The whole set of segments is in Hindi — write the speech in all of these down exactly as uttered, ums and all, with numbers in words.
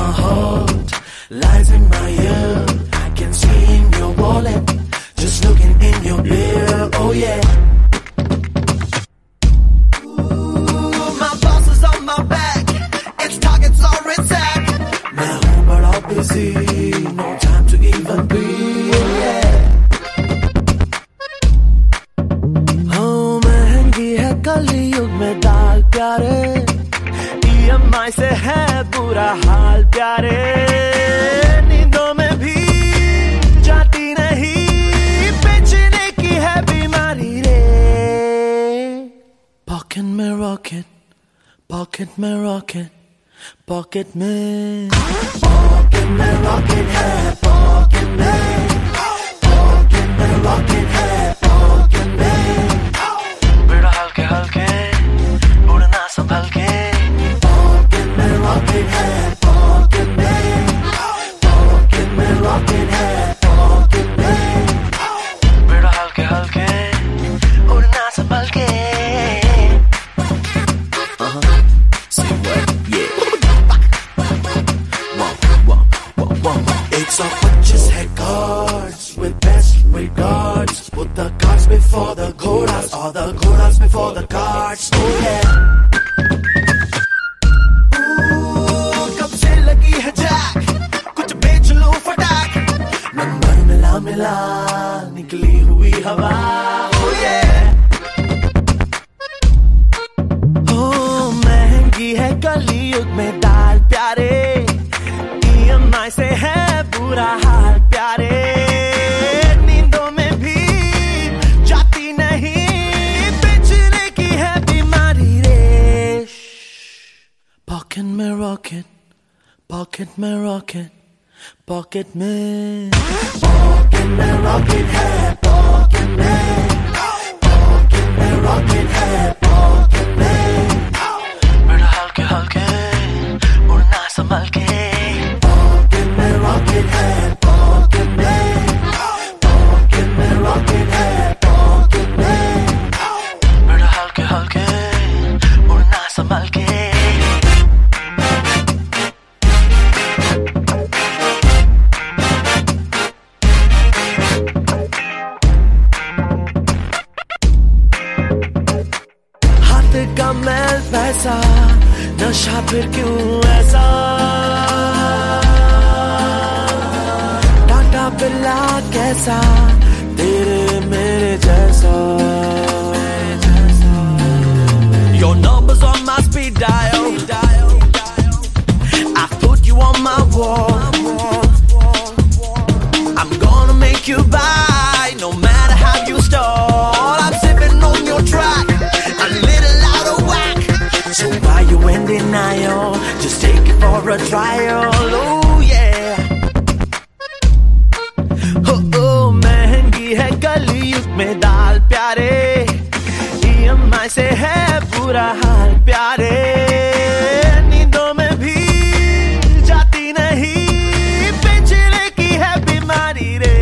my heart lies in my ear. I can see in your wallet, just looking in your beer. Oh yeah. Ooh, my boss is on my back. Its targets are attack. मैं हूँ बड़ा busy, no time to even breathe. Oh yeah. हाँ महंगी है कलयुग में दाल प्यारे. ई एम आई से है बुरा हाल प्यारे. नींदों में भी जाती नहीं, बेचने की है बीमारी रे. पॉकेट में रॉकेट, पॉकेट में रॉकेट, पॉकेट में पॉकेट में रॉकेट है. पॉकेट में पॉकेट में रॉकेट है. पॉकेट में बेड़ा हल्के हल्के उड़ना संभल के. पॉकेट में रॉकेट है. पॉकेट में पॉकेट में रॉकेट है. पॉकेट में बेड़ा हल्के हल्के उड़ना संभल के. It's a purchase है cards with best regards. Put the cards before the ghodas, or the ghodas before the cards. Oh yeah. Ooh, कब से लगी है जैक, कुछ बेच लो फटाक. नंबर मिला मिला निकली हुई हवा. Oh yeah. Oh महंगी है कलयुग में दाल प्यारे. ई एम आई से है बुरा हाल प्यारे. नींदों में भी जाती नहीं, बेचने की है बीमारी रे. पॉकेट में रॉकेट, पॉकेट में रॉकेट, पॉकेट में पॉकेट में रॉकेट है. पॉकेट में पॉकेट में रॉकेट है. पॉकेट में बेड़ा हल्के हल्के उड़ना संभल के. Rocket है. Pocket में pocket में rocket है. Pocket में बेड़ा हल्के हल्के उड़ना संभल के. हाथ का मैल पैसा, नशा फिर क्यों ऐसा. बिल्ला कैसा तेरे मेरे जैसा. Your number's on my speed dial. I put you on my wall. I'm gonna make you buy, no matter how you stall. I'm sipping on your track, a little out of whack. So why you in denial? Just take it for a trial. Oh yeah. महंगी है कलयुग में दाल प्यारे. ई एम आई से है बुरा हाल प्यारे. नींदों में भी जाती नहीं, बेचने की है बीमारी रे.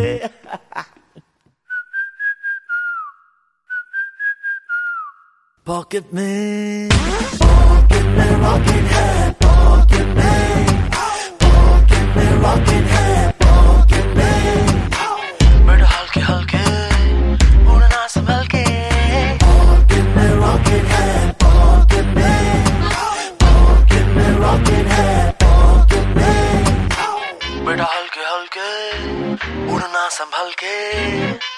पॉकेट में पॉकेट में रॉकेट है. पॉकेट में पॉकेट में रॉकेट है. पॉकेट में बेड़ा हल्के हल्के उड़ना संभल के. पॉकेट में रॉकेट है. पॉकेट में पॉकेट में रॉकेट है. पॉकेट में बेड़ा हल्के हल्के उड़ना संभल के.